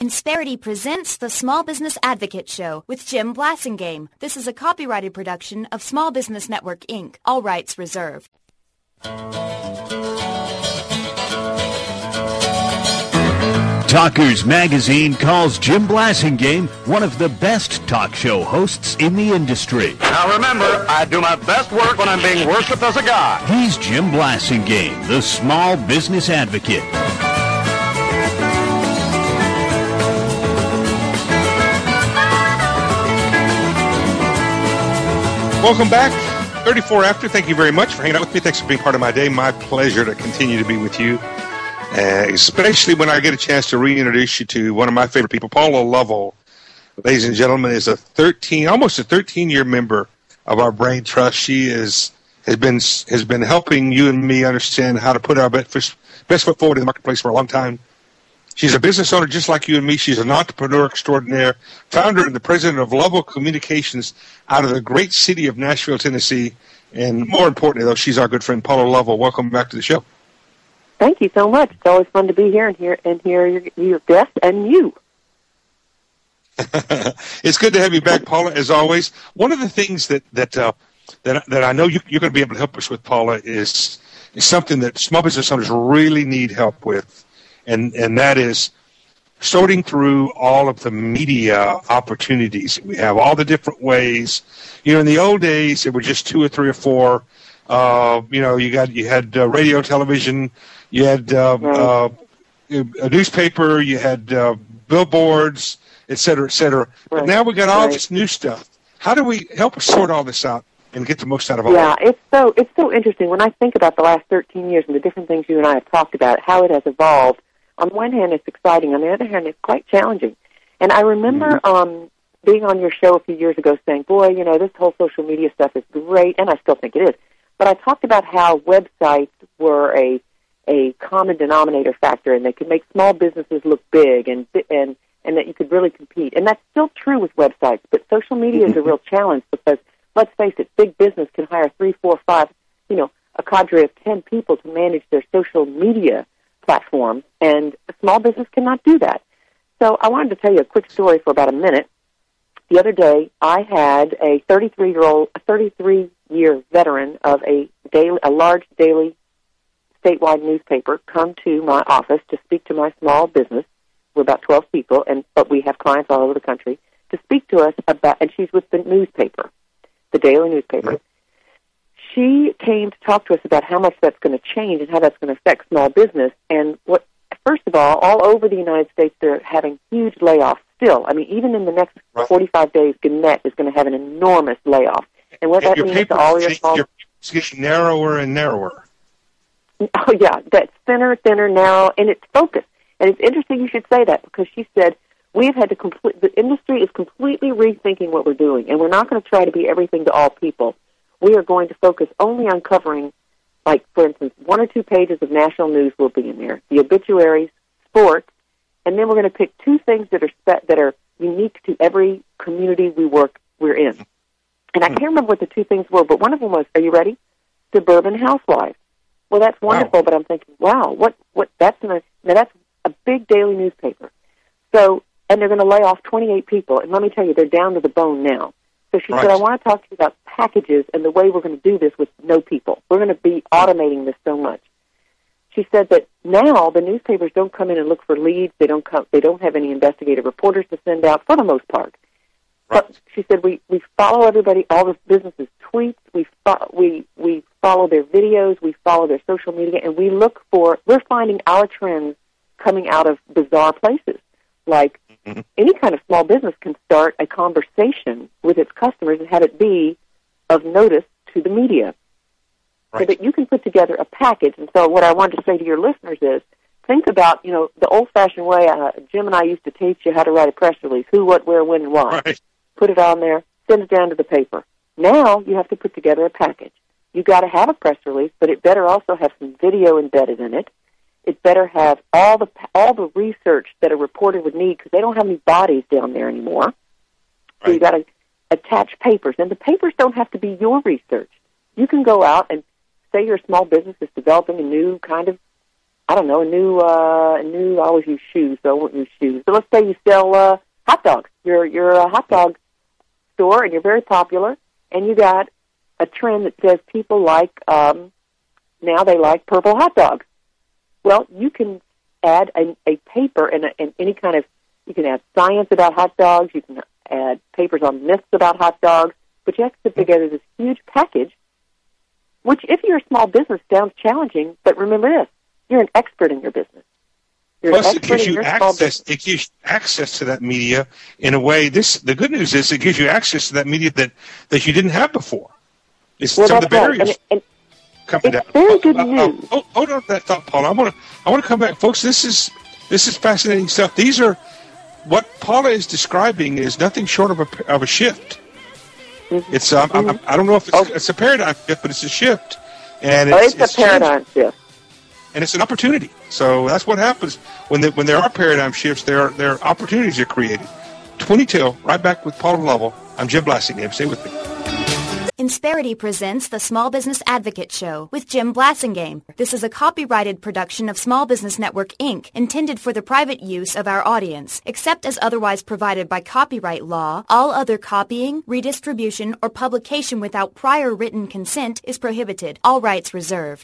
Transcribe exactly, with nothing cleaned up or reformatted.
Insperity presents the Small Business Advocate Show with Jim Blasingame. This is a copyrighted production of Small Business Network, Incorporated. All rights reserved. Talkers Magazine calls Jim Blasingame one of the best talk show hosts in the industry. Now remember, I do my best work when I'm being worshipped as a god. He's Jim Blasingame, the Small Business Advocate. Welcome back. thirty-four after. Thank you very much for hanging out with me. Thanks for being part of my day. My pleasure to continue to be with you, uh, especially when I get a chance to reintroduce you to one of my favorite people, Paula Lovell. Ladies and gentlemen, is a thirteen, almost a thirteen-year member of our Brain Trust. She is has been has been helping you and me understand how to put our best, best foot forward in the marketplace for a long time. She's a business owner just like you and me. She's an entrepreneur extraordinaire, founder and the president of Lovell Communications out of the great city of Nashville, Tennessee. And more importantly, though, she's our good friend, Paula Lovell. Welcome back to the show. Thank you so much. It's always fun to be here and hear, and hear your, your guest and you. It's good to have you back, Paula, as always. One of the things that that uh, that, that I know you, you're going to be able to help us with, Paula, is, is something that small business owners really need help with. And and that is sorting through all of the media opportunities. We have all the different ways. You know, in the old days, there were just two or three or four. Uh, you know, you got you had uh, radio, television, you had uh, uh, a newspaper, you had uh, billboards, et cetera, et cetera. Right. But now we got all right. this new stuff. How do we help us sort all this out and get the most out of all yeah, of it? Yeah, it's so it's so interesting. When I think about the last thirteen years and the different things you and I have talked about, how it has evolved. On one hand, it's exciting. On the other hand, it's quite challenging. And I remember mm-hmm. um, being on your show a few years ago saying, boy, you know, this whole social media stuff is great, and I still think it is. But I talked about how websites were a a common denominator factor, and they could make small businesses look big, and and and that you could really compete. And that's still true with websites, but social media is a real challenge because, let's face it, big business can hire three, four, five, you know, a cadre of ten people to manage their social media platform, and a small business cannot do that. So I wanted to tell you a quick story for about a minute. The other day, I had a thirty-three-year-old, a thirty-three-year veteran of a daily, a large daily statewide newspaper come to my office to speak to my small business. We're about twelve people, and but we have clients all over the country, to speak to us about, and she's with the newspaper, the daily newspaper. Mm-hmm. She came to talk to us about how much that's going to change and how that's going to affect small business. And what, first of all, all over the United States, they're having huge layoffs still. I mean, even in the next right. forty-five days, Gannett is going to have an enormous layoff. And what that your means to all your small... It's getting narrower and narrower. Oh, yeah, that's thinner, thinner, narrow, and it's focused. And it's interesting you should say that because she said, we've had to complete... The industry is completely rethinking what we're doing, and we're not going to try to be everything to all people. We are going to focus only on covering, like, for instance, one or two pages of national news will be in there, the obituaries, sports, and then we're going to pick two things that are spe- that are unique to every community we work we're in. And I can't remember what the two things were, but one of them was, are you ready? Suburban housewives. Well, that's wonderful, wow. But I'm thinking, wow, what what that's in a, now that's a big daily newspaper. So, and they're going to lay off twenty-eight people, and let me tell you, they're down to the bone now. So she right. said, I want to talk to you about packages and the way we're going to do this with no people. We're going to be automating this so much. She said that now the newspapers don't come in and look for leads. They don't come, they don't have any investigative reporters to send out for the most part. Right. But she said we, we follow everybody, all the businesses' tweets. We, fo- we, we follow their videos. We follow their social media. And we look for, we're finding our trends coming out of bizarre places like any kind of small business can start a conversation with its customers and have it be of notice to the media. Right. So that you can put together a package. And so what I wanted to say to your listeners is, think about, you know, the old-fashioned way uh, Jim and I used to teach you how to write a press release, who, what, where, when, and why. Right. Put it on there, send it down to the paper. Now you have to put together a package. You've got to have a press release, but it better also have some video embedded in it. It better have all the all the research that a reporter would need because they don't have any bodies down there anymore. Right. So you got to attach papers, and the papers don't have to be your research. You can go out and say your small business is developing a new kind of I don't know, a new, uh, a new, I always use shoes, so I won't use shoes. So let's say you sell uh, hot dogs. You're, you're a hot dog store, and you're very popular, and you got a trend that says people like, um, now they like purple hot dogs. Well, you can add a, a paper and, a, and any kind of, you can add science about hot dogs, you can add papers on myths about hot dogs, but you have to put together this huge package, which if you're a small business sounds challenging, but remember this, you're an expert in your business. You're Plus, an it gives expert in you your small access. business. It gives you access to that media in a way. This the good news is it gives you access to that media that, that you didn't have before. It's Well, some of the that's right. barriers And, and coming it's down. very good Uh, uh, news. uh, hold on to that thought, Paula. I want to I want to come back, folks. This is this is fascinating stuff. These are what Paula is describing is nothing short of a of a shift. Mm-hmm. It's um, Mm-hmm. I, I don't know if it's, Oh. it's a paradigm shift, but it's a shift, and Oh, it's, it's, a paradigm shift. and it's an opportunity. So that's what happens when the, when there are paradigm shifts. There are there are opportunities are created. twenty till, right back with Paula Lovell. I'm Jim Blasingame. Stay with me. Insperity presents the Small Business Advocate Show with Jim Blasingame. This is a copyrighted production of Small Business Network, Incorporated, intended for the private use of our audience. Except as otherwise provided by copyright law, all other copying, redistribution, or publication without prior written consent is prohibited. All rights reserved.